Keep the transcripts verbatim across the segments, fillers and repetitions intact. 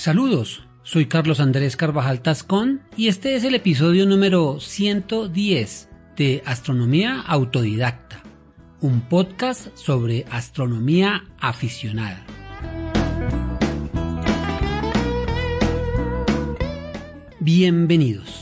Saludos, soy Carlos Andrés Carvajal Tascón y este es el episodio número ciento diez de Astronomía Autodidacta, un podcast sobre astronomía aficionada. Bienvenidos.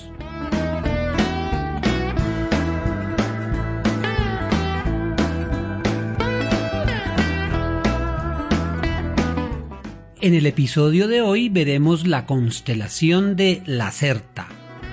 En el episodio de hoy veremos la constelación de Lacerta.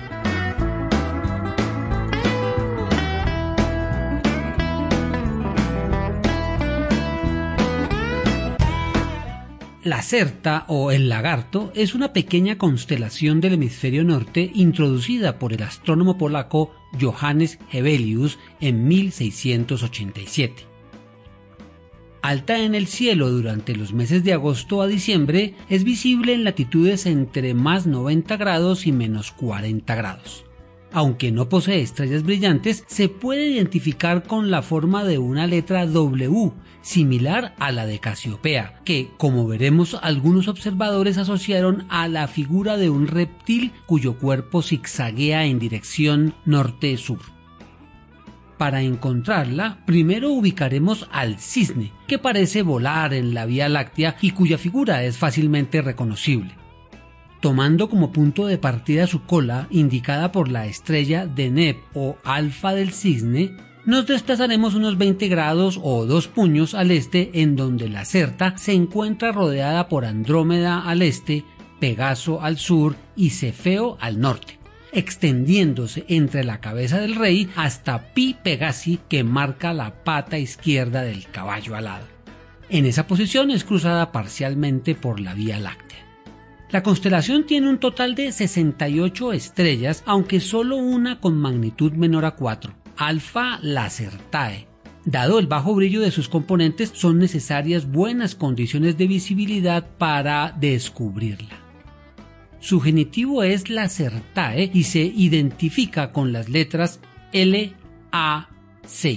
Lacerta o el Lagarto es una pequeña constelación del hemisferio norte introducida por el astrónomo polaco Johannes Hevelius en mil seiscientos ochenta y siete. Alta en el cielo durante los meses de agosto a diciembre, es visible en latitudes entre más noventa grados y menos cuarenta grados. Aunque no posee estrellas brillantes, se puede identificar con la forma de una letra W, similar a la de Casiopea, que, como veremos, algunos observadores asociaron a la figura de un reptil cuyo cuerpo zigzaguea en dirección norte-sur. Para encontrarla, primero ubicaremos al cisne, que parece volar en la Vía Láctea y cuya figura es fácilmente reconocible. Tomando como punto de partida su cola, indicada por la estrella Deneb o alfa del cisne, nos desplazaremos unos veinte grados o dos puños al este, en donde Lacerta se encuentra rodeada por Andrómeda al este, Pegaso al sur y Cefeo al norte, extendiéndose entre la cabeza del rey hasta Pi Pegasi, que marca la pata izquierda del caballo alado. En esa posición es cruzada parcialmente por la Vía Láctea. La constelación tiene un total de sesenta y ocho estrellas, aunque solo una con magnitud menor a cuatro, Alfa Lacertae. Dado el bajo brillo de sus componentes, son necesarias buenas condiciones de visibilidad para descubrirla. Su genitivo es Lacertae y se identifica con las letras L A C.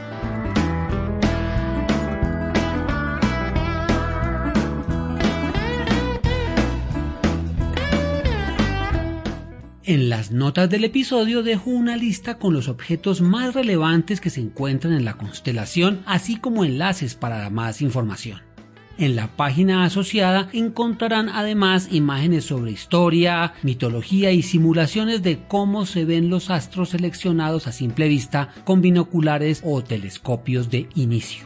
En las notas del episodio dejo una lista con los objetos más relevantes que se encuentran en la constelación, así como enlaces para más información. En la página asociada encontrarán además imágenes sobre historia, mitología y simulaciones de cómo se ven los astros seleccionados a simple vista con binoculares o telescopios de inicio.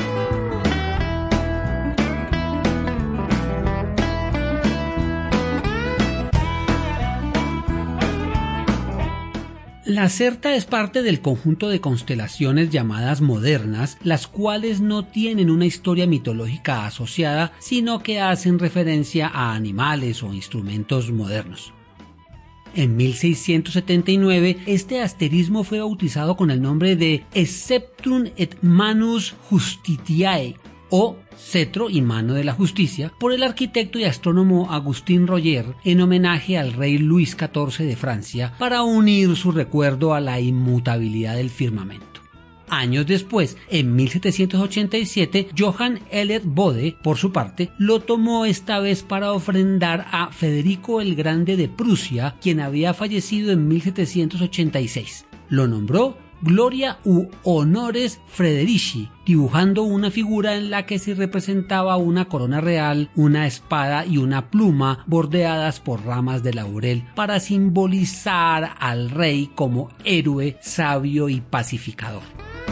Lacerta es parte del conjunto de constelaciones llamadas modernas, las cuales no tienen una historia mitológica asociada, sino que hacen referencia a animales o instrumentos modernos. En mil seiscientos setenta y nueve, este asterismo fue bautizado con el nombre de Sceptrum et Manus Justitiae, o cetro y mano de la justicia, por el arquitecto y astrónomo Agustín Royer, en homenaje al rey Luis catorce de Francia, para unir su recuerdo a la inmutabilidad del firmamento. Años después, en mil setecientos ochenta y siete, Johann Elert Bode, por su parte, lo tomó esta vez para ofrendar a Federico el Grande de Prusia, quien había fallecido en mil setecientos ochenta y seis. Lo nombró Gloria u Honores Frederici, dibujando una figura en la que se representaba una corona real, una espada y una pluma bordeadas por ramas de laurel para simbolizar al rey como héroe, sabio y pacificador.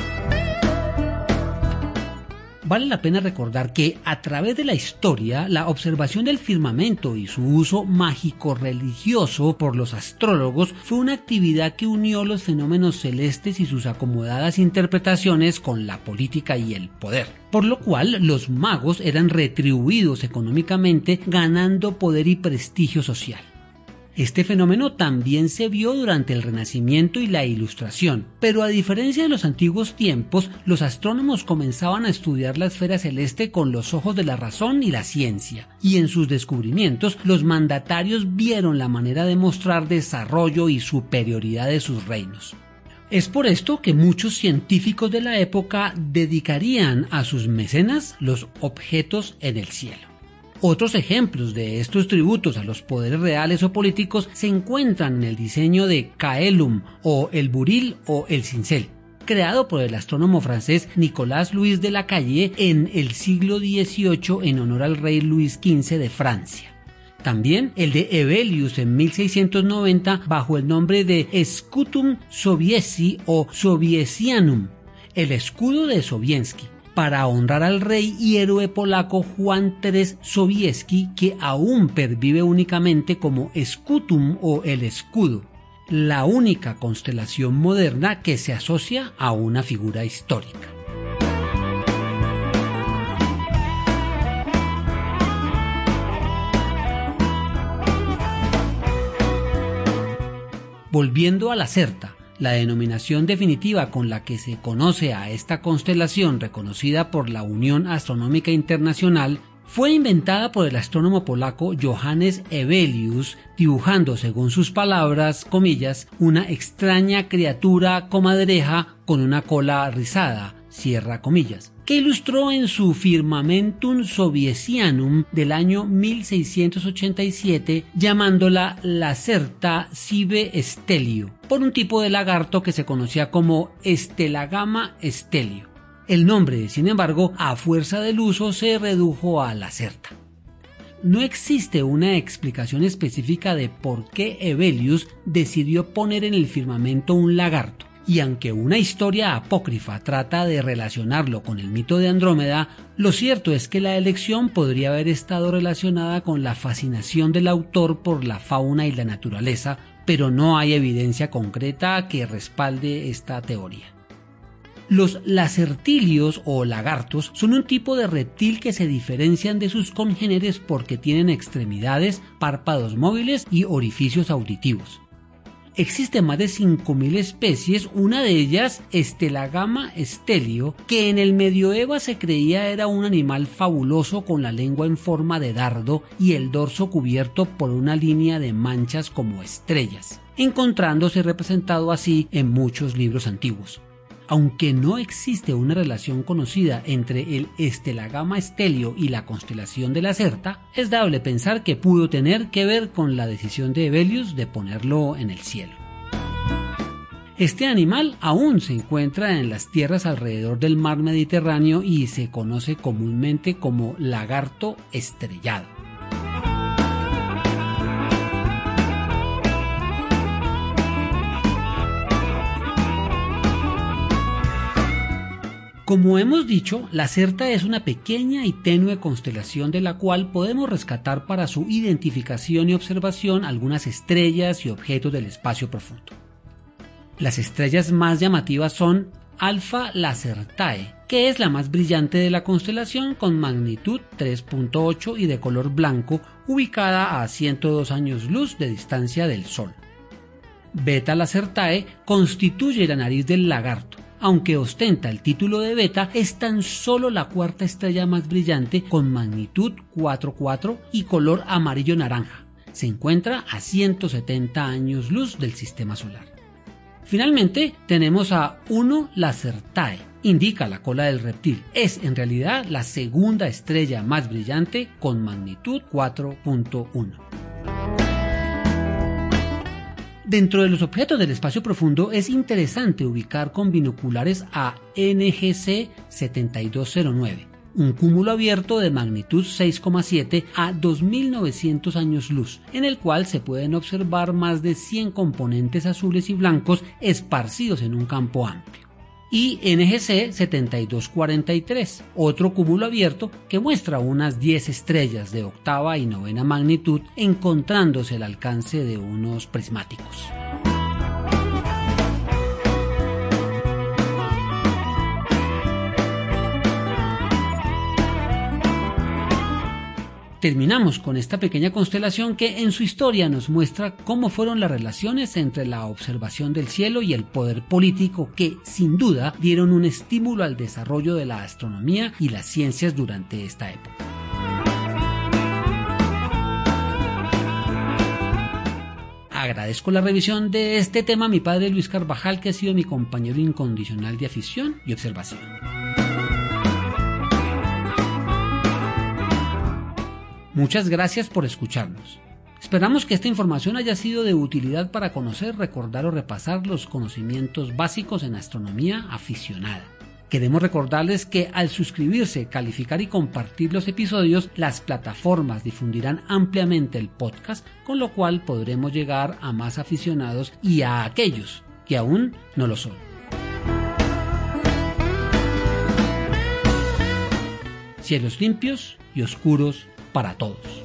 Vale la pena recordar que, a través de la historia, la observación del firmamento y su uso mágico-religioso por los astrólogos fue una actividad que unió los fenómenos celestes y sus acomodadas interpretaciones con la política y el poder, por lo cual los magos eran retribuidos económicamente, ganando poder y prestigio social. Este fenómeno también se vio durante el Renacimiento y la Ilustración, pero a diferencia de los antiguos tiempos, los astrónomos comenzaban a estudiar la esfera celeste con los ojos de la razón y la ciencia, y en sus descubrimientos los mandatarios vieron la manera de mostrar desarrollo y superioridad de sus reinos. Es por esto que muchos científicos de la época dedicarían a sus mecenas los objetos en el cielo. Otros ejemplos de estos tributos a los poderes reales o políticos se encuentran en el diseño de Caelum o el buril o el cincel, creado por el astrónomo francés Nicolas Louis de Lacaille en el siglo dieciocho en honor al rey Luis quince de Francia. También el de Hevelius en mil seiscientos noventa bajo el nombre de Scutum Sobiesi o Sobiesianum, el escudo de Sobieski, para honrar al rey y héroe polaco Juan tercero Sobieski, que aún pervive únicamente como Scutum o el escudo, la única constelación moderna que se asocia a una figura histórica. Volviendo a Lacerta, la denominación definitiva con la que se conoce a esta constelación reconocida por la Unión Astronómica Internacional fue inventada por el astrónomo polaco Johannes Hevelius, dibujando, según sus palabras, comillas, una extraña criatura comadreja con una cola rizada, cierra comillas, que ilustró en su Firmamentum Sobiesianum del año mil seiscientos ochenta y siete, llamándola Lacerta Sive Stellio, por un tipo de lagarto que se conocía como Stellagama stellio. El nombre, sin embargo, a fuerza del uso se redujo a Lacerta. No existe una explicación específica de por qué Hevelius decidió poner en el firmamento un lagarto, y aunque una historia apócrifa trata de relacionarlo con el mito de Andrómeda, lo cierto es que la elección podría haber estado relacionada con la fascinación del autor por la fauna y la naturaleza, pero no hay evidencia concreta que respalde esta teoría. Los lacertilios o lagartos son un tipo de reptil que se diferencian de sus congéneres porque tienen extremidades, párpados móviles y orificios auditivos. Existen más de cinco mil especies, una de ellas Stellagama stellio, que en el medioevo se creía era un animal fabuloso con la lengua en forma de dardo y el dorso cubierto por una línea de manchas como estrellas, encontrándose representado así en muchos libros antiguos. Aunque no existe una relación conocida entre el Stellagama stellio y la constelación de Lacerta, es dable pensar que pudo tener que ver con la decisión de Hevelius de ponerlo en el cielo. Este animal aún se encuentra en las tierras alrededor del mar Mediterráneo y se conoce comúnmente como lagarto estrellado. Como hemos dicho, Lacerta es una pequeña y tenue constelación de la cual podemos rescatar para su identificación y observación algunas estrellas y objetos del espacio profundo. Las estrellas más llamativas son Alpha Lacertae, que es la más brillante de la constelación con magnitud tres punto ocho y de color blanco, ubicada a ciento dos años luz de distancia del Sol. Beta Lacertae constituye la nariz del lagarto. Aunque ostenta el título de Beta, es tan solo la cuarta estrella más brillante con magnitud cuatro punto cuatro y color amarillo-naranja. Se encuentra a ciento setenta años luz del sistema solar. Finalmente tenemos a uno Lacertae, indica la cola del reptil. Es en realidad la segunda estrella más brillante con magnitud cuatro punto uno. Dentro de los objetos del espacio profundo es interesante ubicar con binoculares a N G C setenta y dos cero nueve, un cúmulo abierto de magnitud seis coma siete a dos mil novecientos años luz, en el cual se pueden observar más de cien componentes azules y blancos esparcidos en un campo amplio. Y N G C setenta y dos cuarenta y tres, otro cúmulo abierto que muestra unas diez estrellas de octava y novena magnitud, encontrándose al alcance de unos prismáticos. Terminamos con esta pequeña constelación que en su historia nos muestra cómo fueron las relaciones entre la observación del cielo y el poder político que, sin duda, dieron un estímulo al desarrollo de la astronomía y las ciencias durante esta época. Agradezco la revisión de este tema a mi padre Luis Carvajal, que ha sido mi compañero incondicional de afición y observación. Muchas gracias por escucharnos. Esperamos que esta información haya sido de utilidad para conocer, recordar o repasar los conocimientos básicos en astronomía aficionada. Queremos recordarles que al suscribirse, calificar y compartir los episodios, las plataformas difundirán ampliamente el podcast, con lo cual podremos llegar a más aficionados y a aquellos que aún no lo son. Cielos limpios y oscuros para todos.